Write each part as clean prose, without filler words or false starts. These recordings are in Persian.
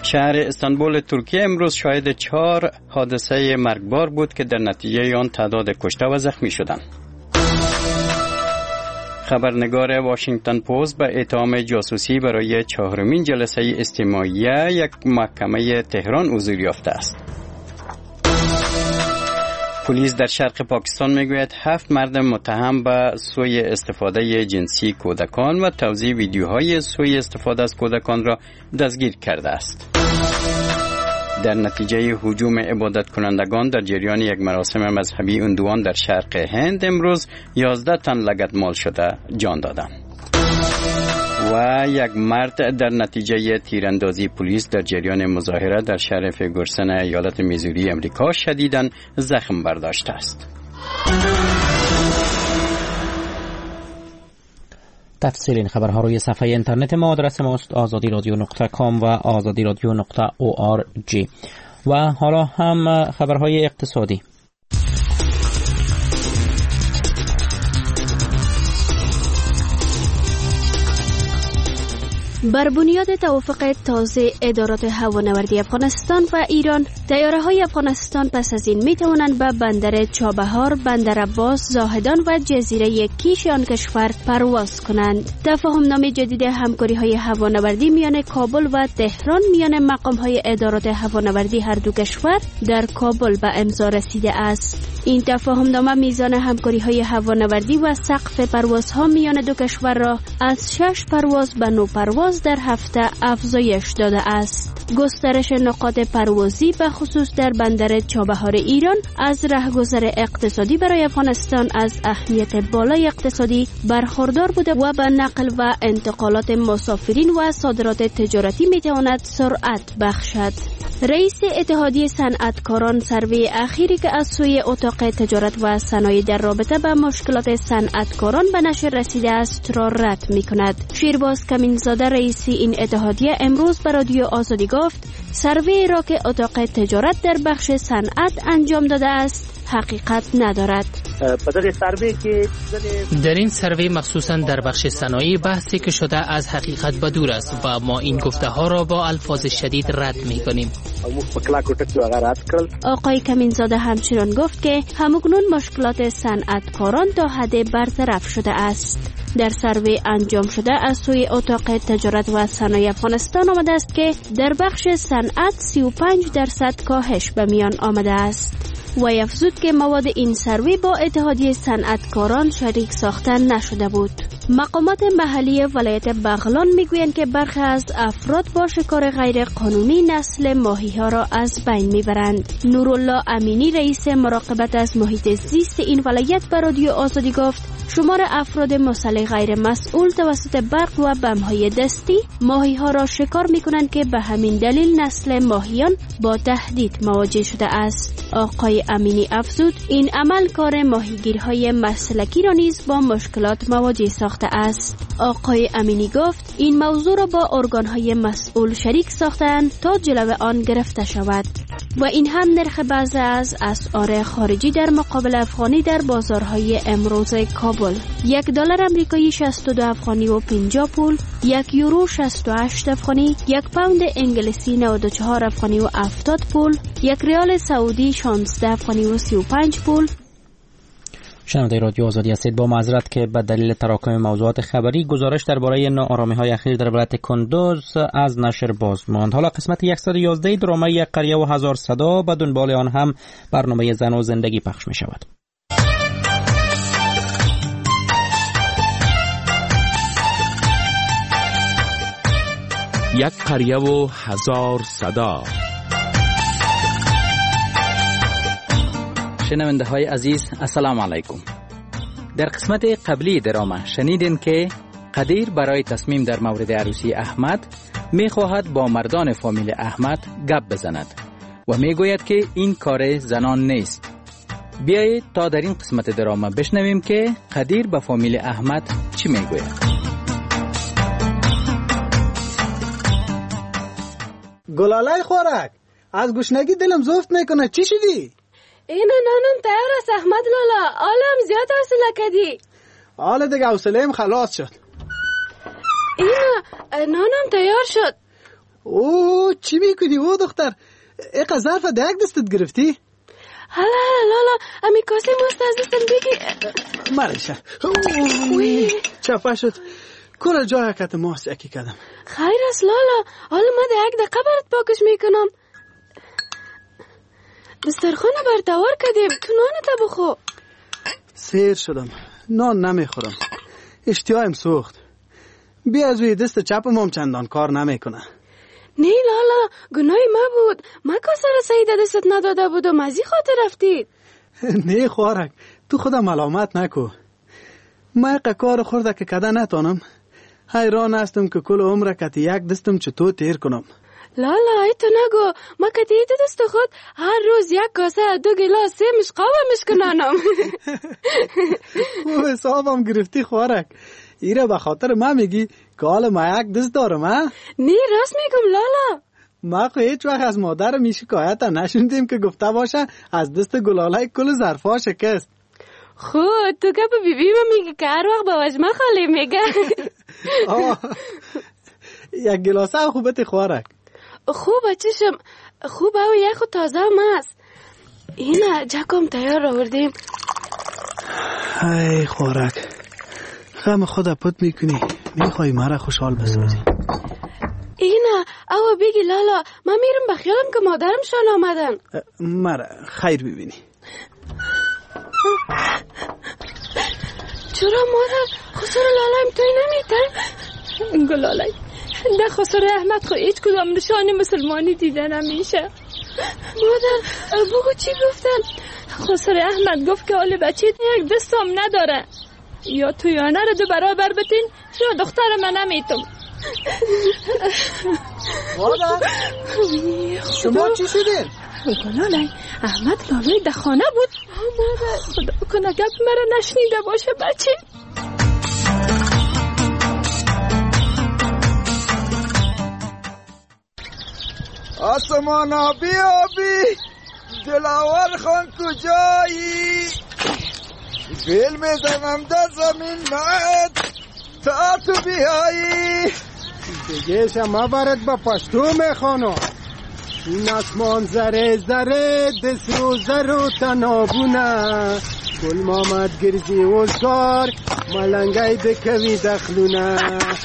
شهر استانبول ترکیه امروز شاهد 4 حادثه مرگبار بود که در نتیجه آن تعداد کشته و زخمی شدند. خبرنگار واشنگتن پست به اتهام جاسوسی برای 4مین جلسه استماعیه یک محکمه تهران حضور یافته است. پلیس در شرق پاکستان میگوید 7 مرد متهم به سوء استفاده جنسی کودکان و توزیع ویدیوهای سوء استفاده از کودکان را دستگیر کرده است. در نتیجه هجوم عبادت کنندگان در جریان یک مراسم مذهبی اردوان در شرق هند امروز 11 تن لگدمال شده جان دادند. و یک مرد در نتیجه تیراندازی پلیس در جریان مظاهره در شهر فرگوسن ایالت میزوری امریکا شدیداً زخم برداشته است. تفصیل این خبرها روی صفحه اینترنت ما. آدرس ماست azadiradio.com و azadiradio.org. و حالا هم خبرهای اقتصادی. بر بنیاد توافق تازه ادارات هوانوردی افغانستان و ایران، طیاره‌های افغانستان پس از این می‌توانند به بندر چابهار، بندر عباس، زاهدان و جزیره کیش آن کشور پرواز کنند. تفاهم‌نامه جدید همکاری‌های هوانوردی میان کابل و تهران میان مقام‌های ادارات هوانوردی هر دو کشور در کابل به امضا رسیده است. این تفاهم‌نامه میزان همکاری‌های هوانوردی و سقف پروازها میان دو کشور را از 6 پرواز به 9 پرواز در هفته افزایش داده است. گسترش نقاط پروازی به خصوص در بندر چابهار ایران از راهگذر اقتصادی برای افغانستان از اهمیت بالای اقتصادی برخوردار بوده و به نقل و انتقالات مسافرین و صادرات تجارتی میتواند سرعت بخشد. رئیس اتحادیه صنعتکاران سروی اخیری که از سوی اتاق تجارت و صنایع در رابطه با مشکلات صنعتکاران به نشر رسیده است را رد می‌کند. شیرباز کمینزاده رئیس این اتحادیه امروز به رادیو آزادی گفت سروی را که اتاق تجارت در بخش صنعت انجام داده است حقیقت ندارد. در این سروی مخصوصا در بخش صنایع بحثی که شده از حقیقت بدور است و ما این گفته ها را با الفاظ شدید رد می کنیم. آقای کمینزاده همچنان گفت که همکنون مشکلات صنعتکاران تا حد برطرف شده است. در سروی انجام شده از سوی اتاق تجارت و صنایع افغانستان آمده است که در بخش صنعت 35% کاهش به میان آمده است. و افزود که مواد این سروی با اتحادیه صنعتکاران شریک ساخته نشده بود. مقامات محلی ولایت بغلان میگویند که برخی از افراد با شکار غیر قانونی نسل ماهی‌ها را از بین میبرند. نورالله امینی رئیس مراقبت از محیط زیست این ولایت به رادیو آزادی گفت شمار افراد مسلح غیر مسئول توسط برق و بم‌های دستی ماهی‌ها را شکار می‌کنند که به همین دلیل نسل ماهیان با تهدید مواجه شده است. آقای امینی افزود این عمل کار ماهیگیرهای مسلکی را نیز با مشکلات مواجه ساخته است. آقای امینی گفت این موضوع را با ارگان‌های مسئول شریک ساختند تا جلو آن گرفته شود. و این هم نرخ بعضی از اسعار خارجی در مقابل افغانی در بازارهای امروز کابل. $1 آمریکایی 62 افغانی و 50 پول، €1 68 افغانی، £1 انگلیسی 94 افغانی و 70 پول، $1 سعودی 16 افغانی و 35 پول. شنونده رادیو آزادی هستید. با معذرت که به دلیل تراکم موضوعات خبری گزارش درباره ناآرامی‌های اخیر در ولایت کندوز از نشر باز ماند. حالا قسمت 111 درامه یک قریه و هزار صدا به دنبال آن هم برنامه زن و زندگی پخش می شود. یک قریه و هزار صدا. شنونده های عزیز السلام علیکم. در قسمت قبلی درامه شنیدین که قدیر برای تصمیم در مورد عروسی احمد می خواهد با مردان فامیل احمد گپ بزند و می گوید که این کار زنان نیست. بیایید تا در این قسمت درامه بشنویم که قدیر به فامیل احمد چی می گوید. گلالای خوراک، از گشنگی دلم زفت میکنه. چی شدی؟ اینا نانم تیار است احمد لالا. آلم زیاد حوصله کردی. حالا دیگه حوصله‌ام خلاص شد. اینا نانم تیار شد. او چی میکنی او دختر؟ اقا ظرف دیگ دستت گرفتی؟ هلا لالا امی کاسه ماست از دستم بگی. مرشه چپه شد. کل جای کت ماست یکی کدم. خیر است لالا، حالا ما دیگ دقیقه برات پاکش میکنم. دسترخوان بردوار کردیم، تو نانت بخو. سیر شدم، نان نمیخورم، اشتیایم سوخت. بیا از روی دست چپم هم چندان کار نمیکنه. نه لالا، گناهی ما بود. ما کاسه را سعید دستت نداده بود و مزی خاطر رفتید. نه خوارک، تو خدا ملامت نکو. ما کار خورده که کده نتانم. حیران هستم که کل عمر کتی یک دستم چطور تیر کنم. لالا ای تو نگو، ما کتی دو دست خود هر روز یک کاسه 2 گلاس 3 مشقابه مشکنانم. او حسابم گرفتی خوارک. ایره به خاطر ما میگی که حالا ما یک دست دارم ها؟ نه راست میگم لالا. ما خو هیچ وقت از مادر می شکایت نشوندیم که گفته باشه از دست گلاله کل ظرفا شکست. خود تو که به بیبی ما میگی که هر وقت با وجمه خالی میگه. یک گلاسه خوبت خوارک. خوبه چشم، خوبه و یخ و تازه هم هست. اینه جکم تیار آوردیم. ای خوارک، غم خود پت میکنی، میخوای مرا خوشحال بسازی. اینه او بگی لالا، من میرم بخیالم که مادرم شان آمدن. مرا خیر ببینی. چرا مادر خسر لالایم توی نمیتن؟ گلالای ده خسر احمد خو هیچ کدام نشانی مسلمانی دیده نمیشه. مادر بگو چی گفتن؟ خسر احمد گفت که حال بچه یک دستم نداره، یا تویانه رو دو برابر بتین یا دختر من نمیتم. مادر شما چی شدین؟ گلالای احمد لالای دخانه بود. مادر خدا کنه گپ مرا نشنیده باشه بچه. آسمانا بی دلاور خان کجایی؟ بیل میزنم در زمین نهد تا تو بیایی. دیگه شما برد با پشتو میخوانو. این اسمان زره زره دست رو زر و تنابونه. گل مامد گرزی اوزگار ملنگای بکوی دخلونه.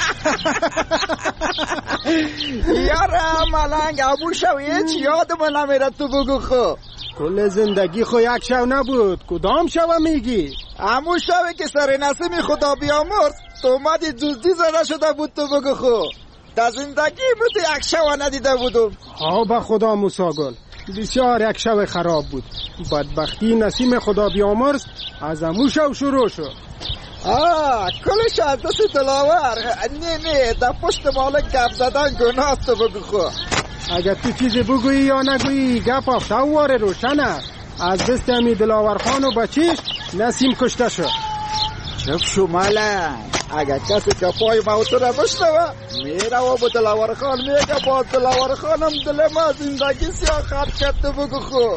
یاره ملنگ ابو شویه چی یادم نمیره تو بگو خو. کل زندگی خو یک شو نبود، کدام شو میگی؟ امو شوی که سر نسیمی خدا بیامرد تو اومدی دزدی زده شده بود تو بگو خو. در زندگی بود یک شو ندیده بودم. ها به خدا موساگل، بسیار یک شو خراب بود. بدبختی نسیم خدا بیامرز از امو شو شروع شد. کلش از دست دلاور. نه در پشت مالک گپ زدن گناه تو بگو خو. اگر تو چیزی بگویی یا نگویی گپ افتوار روشنه. از دست امی دلاور خان و بچیش نسیم کشته شد. چپ شو ملنگ، اگر کسی که پای موتو را بشنوه میره و با دلاور خان میگه با دلاور خانم دل ما زندگی سیاه خط کرده بگو خو.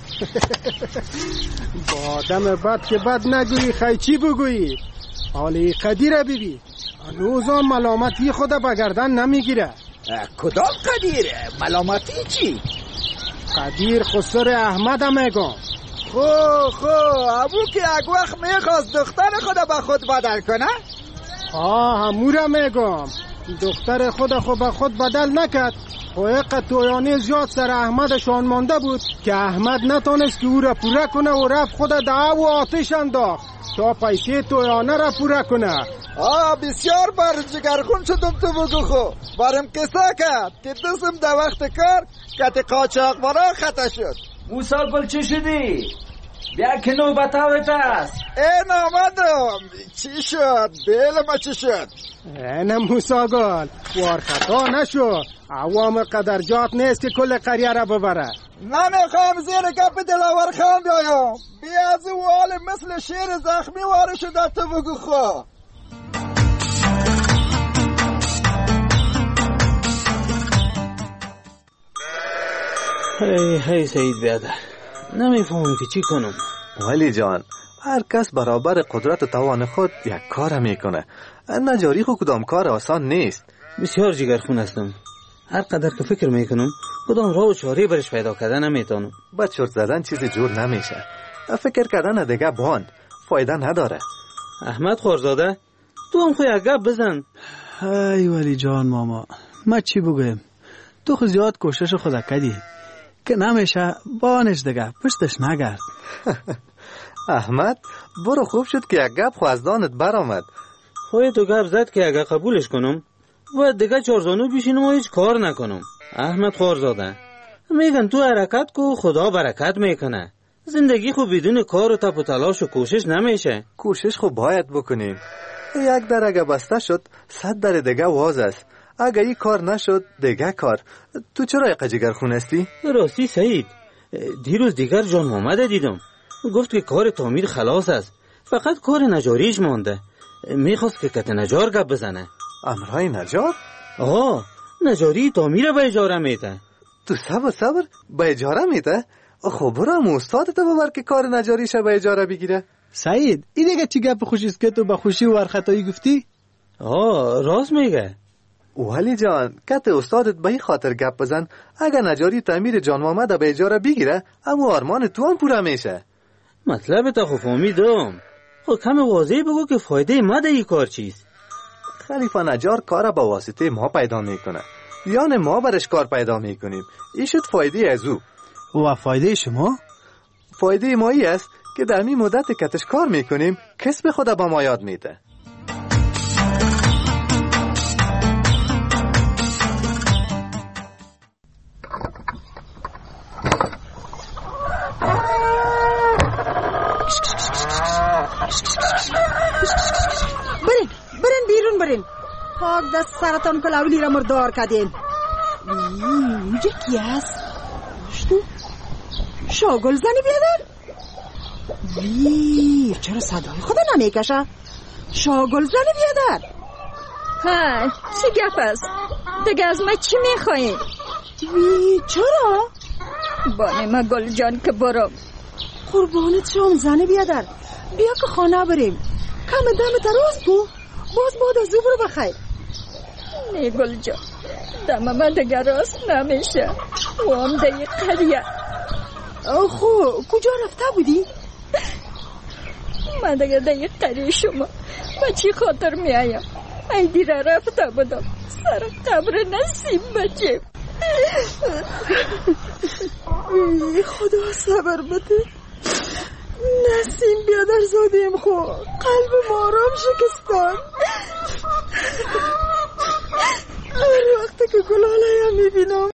با آدم بد که بد نگویی خی چی بگویی؟ حالی قدیره بیبی هنوزا ملامتی خود بگردن نمیگیره. کدام قدیره؟ ملامتی چی؟ قدیر خسر احمد میگم. خو ابو که یک وقت میخواست دختر خود به خود بدل کنه؟ همورا میگم. دختر خود به خود بدل نکرد. خویق تویانه زیاد سر احمد شان مانده بود که احمد نتانست که او را پوره کنه و رفت خود دعا و آتش انداخت تا پیسه تویانه را پوره کنه. بسیار بر جگرخون شدم تو بگو خو. برم قصه کرد که دستم در وقت کار کت قاچاق برا خطا شد. موسی گل چی شدی؟ بیا که نوبتاوت است. این آمدم. چی شد؟ بیل ما چی شد؟ نه موسی گل وار خطا نشو. عوام قدرجات نیست که کل قریه را ببره. نمیخوام زیر گپ دلاور خان بیایم. بیا از او حال مثل شیر زخمی واره شده تو بگو خو. هی سید بیادر، نمیفهمم که چی کنم. ولی جان، هر کس برابر قدرت و توان خود یک کار میکنه. نجاری خود کدام کار آسان نیست. بسیار جگرخون هستم، هر قدر که فکر میکنم کدام راه و چاره برش پیدا کردن نمیتونم. با چرت زدن چیزی جور نمیشه. فکر کردن دیگه باند فایده نداره. احمد خورزاده تو هم خوی عقب بزن. ای ولی جان ماما، ما چی بگویم؟ تو خود زیاد کوشش خود کردی که نمیشه بانش دیگه پشتش نگرد. احمد برو، خوب شد که یک گپ خوازدانت برآمد. خوی تو گپ زد که اگه قبولش کنم و دیگه چارزانو بشینم و هیچ کار نکنم. احمد خورزاده میگن تو حرکت کو خدا برکت میکنه. زندگی خو بدون کار و تپ و تلاش و کوشش نمیشه. کوشش خو باید بکنیم. یک در اگه بسته شد 100 در دیگه واز است. اگه این کار نشد دیگه کار. تو چرا یک جگر خون هستی؟ راستی سعید، دیروز دیگر جان محمد دیدم، گفت که کار تعمیر خلاص است، فقط کار نجاریش مانده. میخواست که کت نجار گپ بزنه. امرای نجار؟ نجاری تعمیر به اجاره میده. تو صبر به اجاره میده؟ خب برام استادت ببر که کار نجاریش به اجاره بگیره. سعید این دیگه چی گپ خوشی است که تو با خوشی و ورخطایی گفتی؟ راست میگه. ولی جان کت استادت به این خاطر گپ بزن اگه نجاری تعمیر جان محمد به اجاره بگیره اما آرمان تو هم پورا میشه. مطلب تا خب فهمیدم. خب کم واضح بگو که فایده ما در این کار چیست؟ خلیفه نجار کار با واسطه ما پیدا میکنه، یعنی ما برش کار پیدا میکنیم. این شد فایده از او. و فایده شما؟ فایده مایی است که در این مدت کتش کار میکنیم کسب خود با ما یاد میده. برین بیرون برین. خاک دست سرطان کلاولی را مردار کردین. اینجا کی است؟ شاگل زنی بیادر؟ چرا صدای خود نمیکشه؟ شاگل زنی بیادر؟ چی گپ است؟ دیگه از ما چی میخواین؟ چرا؟ بانه ما گل جان که برم. قربانت شام زنی بیادر، بیا که خانه بریم. کم دم تراز کو، باز بعد از او برو بخیر. نه گل جان، دم من دیگه راست نمیشه و هم دیگه قریه. خب کجا رفته بودی؟ من دیگه قریه شما با چی خاطر می آیم؟ ای دیره رفته بودم سر قبر نسیم بچه. خدا صبر بده. نسیم بیادر زادیم خو قلب مارام شکستان. هر وقت که گلاله هم میبینم